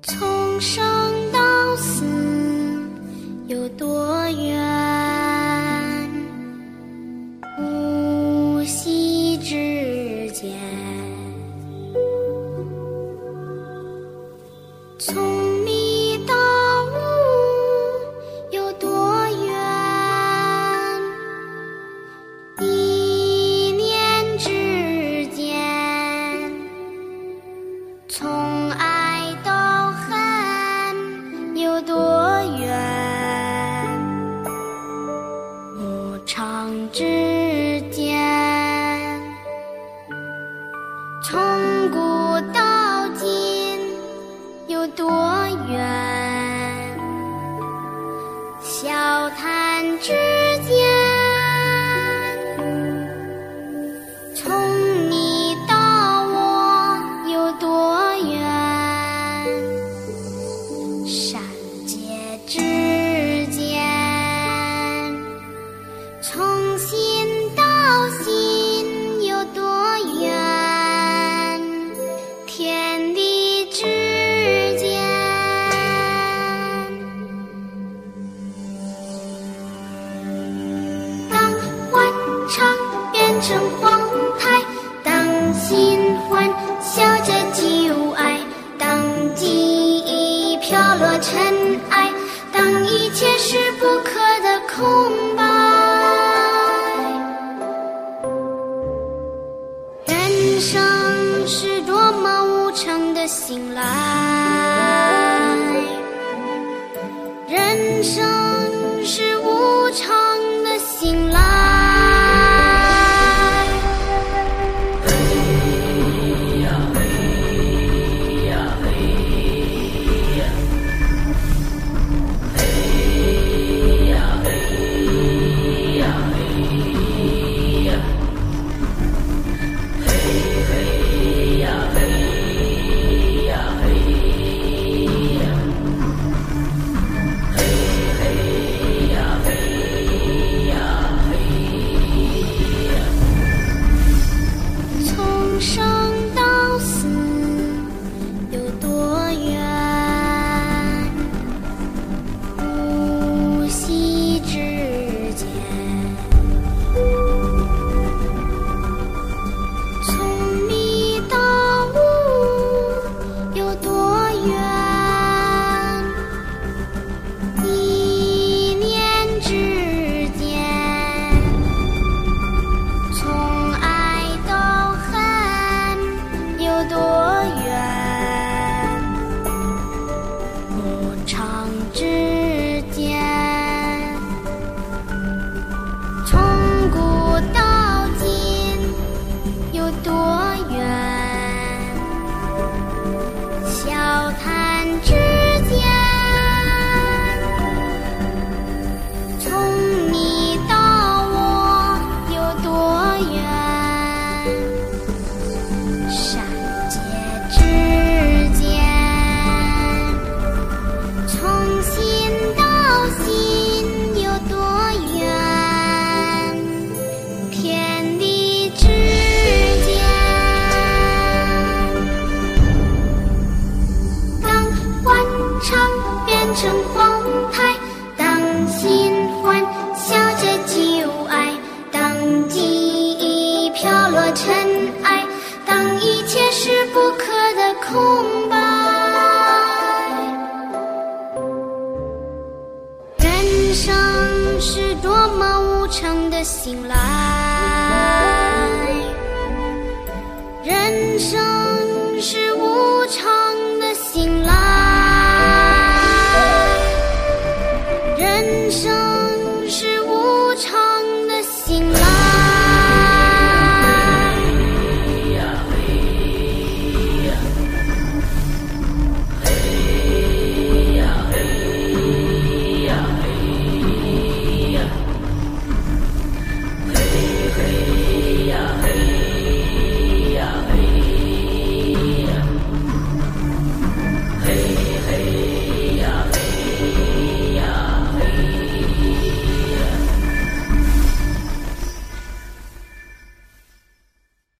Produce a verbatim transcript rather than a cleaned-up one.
从生到死有多远？呼吸之间。从迷到悟有多远？一念之间。从爱到恨有多远？无常之间。从古到今有多远？笑谈之间。从你到我有多远？善解之间。从心到心有多远？天地之间。当欢唱变成荒台，当新欢笑着旧爱，当记忆飘落尘埃，当一切是不可的空白。人生是多么无常的醒来，人生是无常的醒来。从生到死有多远？呼吸之间。从迷到悟有多远？一念之间。从爱到恨有多远？无常之间。从古到今有多远？笑谈之间。从你到我有多远？善解之间。从心到心有多远？天地之间。当欢唱变成荒台，当新欢笑着旧爱，当记忆飘落尘埃，当一切是不可的空白。人生是多么无常的醒来，人生是